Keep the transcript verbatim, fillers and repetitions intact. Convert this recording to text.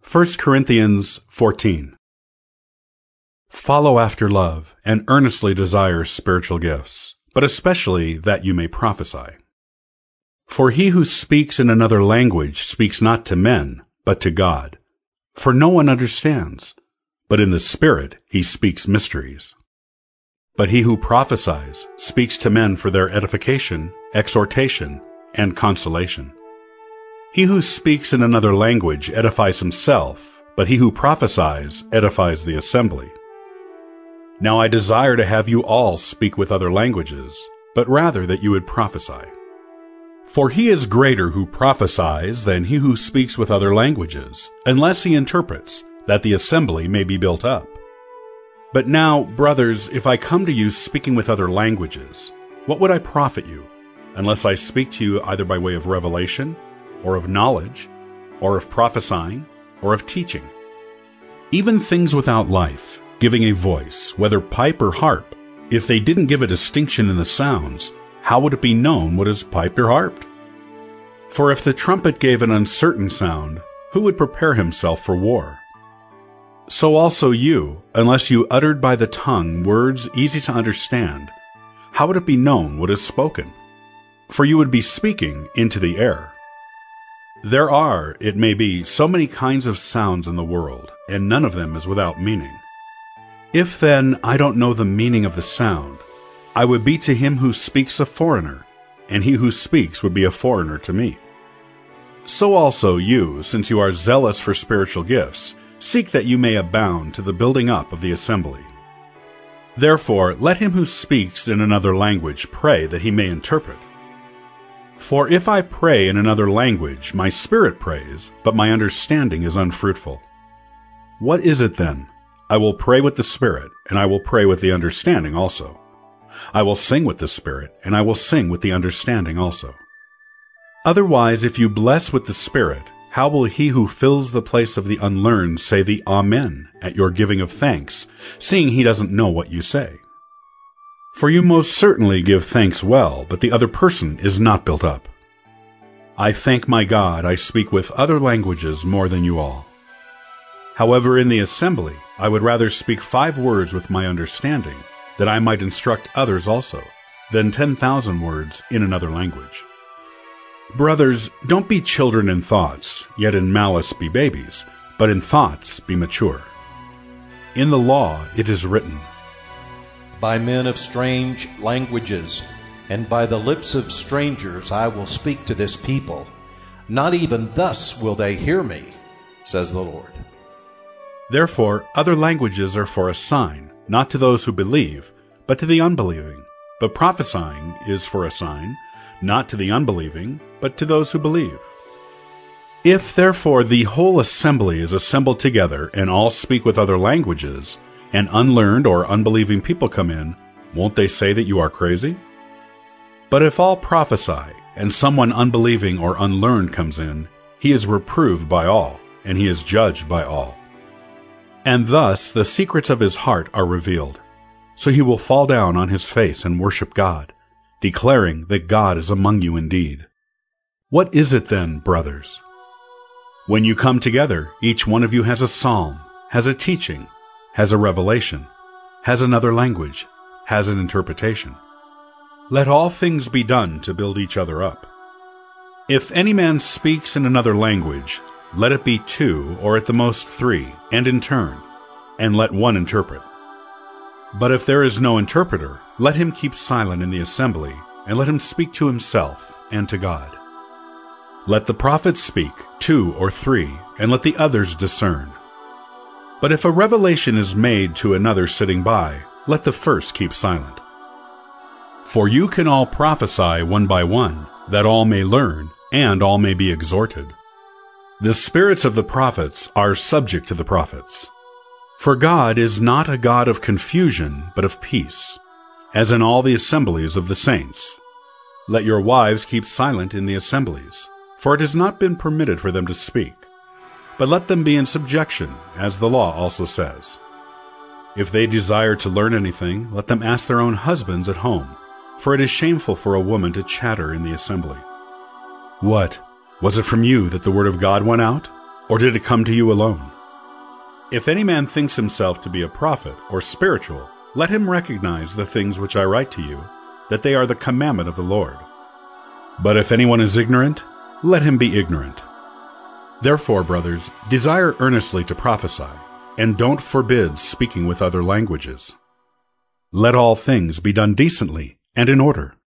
First Corinthians fourteen. Follow after love, and earnestly desire spiritual gifts, but especially that you may prophesy. For he who speaks in another language speaks not to men, but to God. For no one understands, but in the Spirit he speaks mysteries. But he who prophesies speaks to men for their edification, exhortation, and consolation. He who speaks in another language edifies himself, but he who prophesies edifies the assembly. Now I desire to have you all speak with other languages, but rather that you would prophesy. For he is greater who prophesies than he who speaks with other languages, unless he interprets, that the assembly may be built up. But now, brothers, if I come to you speaking with other languages, what would I profit you, unless I speak to you either by way of revelation, or of knowledge, or of prophesying, or of teaching? Even things without life, giving a voice, whether pipe or harp, if they didn't give a distinction in the sounds, how would it be known what is piped or harped? For if the trumpet gave an uncertain sound, who would prepare himself for war? So also you, unless you uttered by the tongue words easy to understand, how would it be known what is spoken? For you would be speaking into the air. There are, it may be, so many kinds of sounds in the world, and none of them is without meaning. If then I don't know the meaning of the sound, I would be to him who speaks a foreigner, and he who speaks would be a foreigner to me. So also you, since you are zealous for spiritual gifts, seek that you may abound to the building up of the assembly. Therefore let him who speaks in another language pray that he may interpret. For if I pray in another language, my spirit prays, but my understanding is unfruitful. What is it then? I will pray with the Spirit, and I will pray with the understanding also. I will sing with the Spirit, and I will sing with the understanding also. Otherwise, if you bless with the Spirit, how will he who fills the place of the unlearned say the Amen at your giving of thanks, seeing he doesn't know what you say? For you most certainly give thanks well, but the other person is not built up. I thank my God I speak with other languages more than you all. However, in the assembly I would rather speak five words with my understanding, that I might instruct others also, than ten thousand words in another language. Brothers, don't be children in thoughts, yet in malice be babies, but in thoughts be mature. In the law it is written, By men of strange languages, and by the lips of strangers I will speak to this people. Not even thus will they hear me, says the Lord. Therefore other languages are for a sign, not to those who believe, but to the unbelieving. But prophesying is for a sign, not to the unbelieving, but to those who believe. If therefore the whole assembly is assembled together, and all speak with other languages, and unlearned or unbelieving people come in, won't they say that you are crazy? But if all prophesy, and someone unbelieving or unlearned comes in, he is reproved by all, and he is judged by all. And thus the secrets of his heart are revealed. So he will fall down on his face and worship God, declaring that God is among you indeed. What is it then, brothers? When you come together, each one of you has a psalm, has a teaching, has a revelation, has another language, has an interpretation. Let all things be done to build each other up. If any man speaks in another language, let it be two or at the most three, and in turn, and let one interpret. But if there is no interpreter, let him keep silent in the assembly, and let him speak to himself and to God. Let the prophets speak, two or three, and let the others discern. But if a revelation is made to another sitting by, let the first keep silent. For you can all prophesy one by one, that all may learn, and all may be exhorted. The spirits of the prophets are subject to the prophets. For God is not a God of confusion, but of peace, as in all the assemblies of the saints. Let your wives keep silent in the assemblies, for it has not been permitted for them to speak. But let them be in subjection, as the law also says. If they desire to learn anything, let them ask their own husbands at home, for it is shameful for a woman to chatter in the assembly. What? Was it from you that the word of God went out? Or did it come to you alone? If any man thinks himself to be a prophet or spiritual, let him recognize the things which I write to you, that they are the commandment of the Lord. But if anyone is ignorant, let him be ignorant. Therefore, brothers, desire earnestly to prophesy, and don't forbid speaking with other languages. Let all things be done decently and in order.